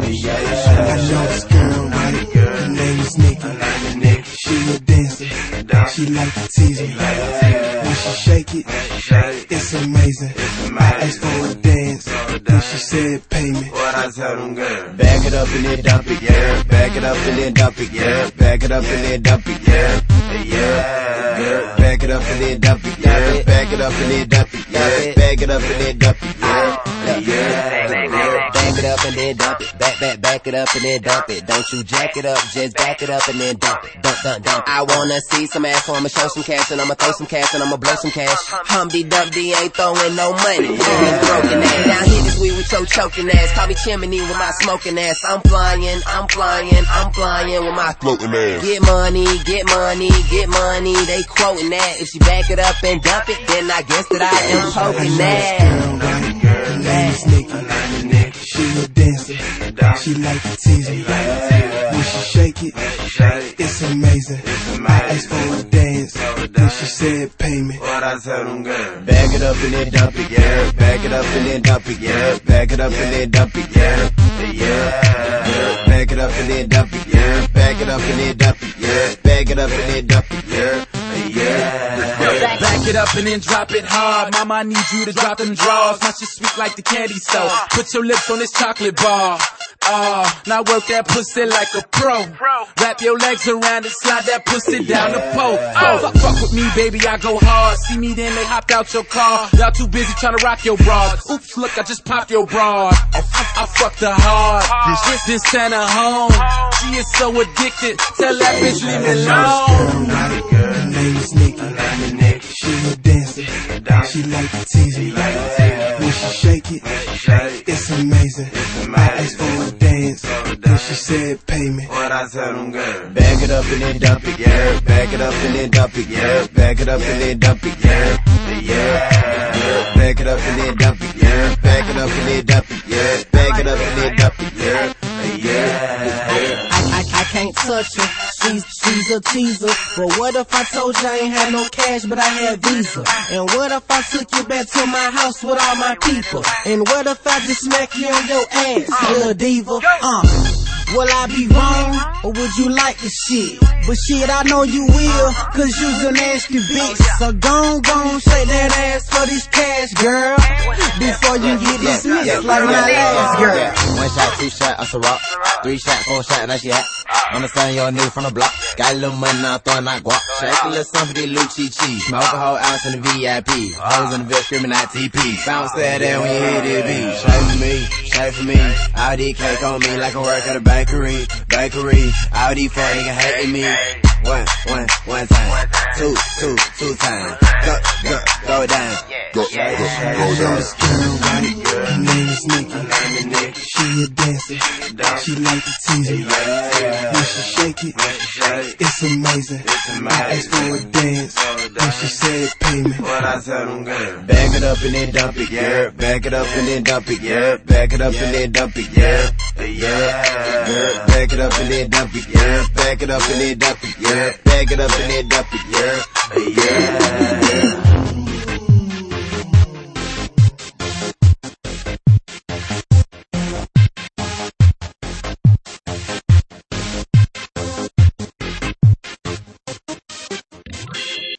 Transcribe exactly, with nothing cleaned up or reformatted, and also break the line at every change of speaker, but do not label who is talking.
yeah. I know this girl, right? Her name is Nikki. She a dancer. She like to tease me. When she shake it, it's amazing. I asked for a dance, then she said pay me.
What I tell them, girl? Back it up and then dump it, yeah. Back it up and then dump it, yeah. Back it up and then dump it, yeah. Yeah, girl. Back it up and then dump it, yeah. Back it up and then dump it, yeah. Back it up and then dump it, yeah. Yeah, back it up and then dump it. Back, back, back it up and then dump it. Don't you jack it up, just back it up and then dump it. Dump, dump, dump. I wanna see some ass, so I'ma show some cash and I'ma throw some cash and I'ma blow some cash. Humpty Dumpty ain't throwing no money. Ain't broken ass. Now hit this weed with your choking ass. Call me chimney with my smoking ass. I'm flying, I'm flying, I'm flying with my floating ass. Get money, get money, get money. They quoting that. If she back it up and dump it, then I guess that I am poking that.
Her name is Nikki. She a dancer. She like to tease me. When she shake it, it's amazing. I asked for a dance, then she said pay me.
What I tell them, girl? Back it up and then dump it, yeah. Back it up and then dump it, yeah. Back it up and then dump it, yeah. Yeah. Back it up and then dump it, yeah. Back it up and then dump it, yeah. Back it up and then dump it, yeah. Yeah.
Back it up and then drop it hard. Mama, I need you to drop them draws. Not just sweet like the candy store. Put your lips on this chocolate bar. Oh, now work that pussy like a pro. Wrap your legs around it, slide that pussy down the pole. Oh, fuck, fuck with me, baby, I go hard. See me, then they hopped out your car. Y'all too busy trying to rock your broad. Oops, look, I just popped your broad. I, I, I fucked her hard. This, this, this sent her home. She is so addicted. Tell that bitch leave me alone.
Her name is Nikki. She a dancer. She like to tease me. When she shake it, it's amazing. I asked for a dance, then she said pay me.
What I tell them, girl? Back it up and then dump it, yeah. Back it up and then dump it, yeah. Back it up and then dump it, yeah. Yeah. Back it up and then dump it, yeah. Back it up and then dump it, yeah. Back it up and then dump it, yeah. Yeah.
I, I can't touch her, she's, she's a teaser. But what if I told you I ain't had no cash but I had Visa? And what if I took you back to my house with all my people? And what if I just smack you on your ass, little diva? Uh, will I be wrong, or would you like the shit? But shit, I know you will, cause you's a nasty bitch. So gon' gon' shake that ass for this cash, girl, before you get dismissed yeah, yeah, like my yeah, last girl.
Yeah. One shot, two shot, I rock. Three shot, four shot, now she hot. Understand your nigga from the block. Got a little money, now I'm throwing that guap. Shake a little something, get Lucci cheese. Smoke a whole ounce in the V I P. Hoes in the Ville screaming at T P. Bounce that there when you hear this beat. Shake for me, shake for me. All these cake on me like I work at a bakery, bakery. All these fuck niggas hating me. One, one, one time. Two, two, two times. Go, go, go down. Go, go, go down.
This girl, right? Her name is Nikki. She a dancer. She like to tease me. When she shake it, it's amazing. I asked for a dance, then she said pay me.
What I tell them, girl? Back it up and then dump it, yeah. Back it up and then dump it, yeah. Back it up and then dump it, yeah. Yeah. Back it up and then dump it, yeah. Back it up and then dump it, yeah. Back it up and then dump it, yeah. Yeah.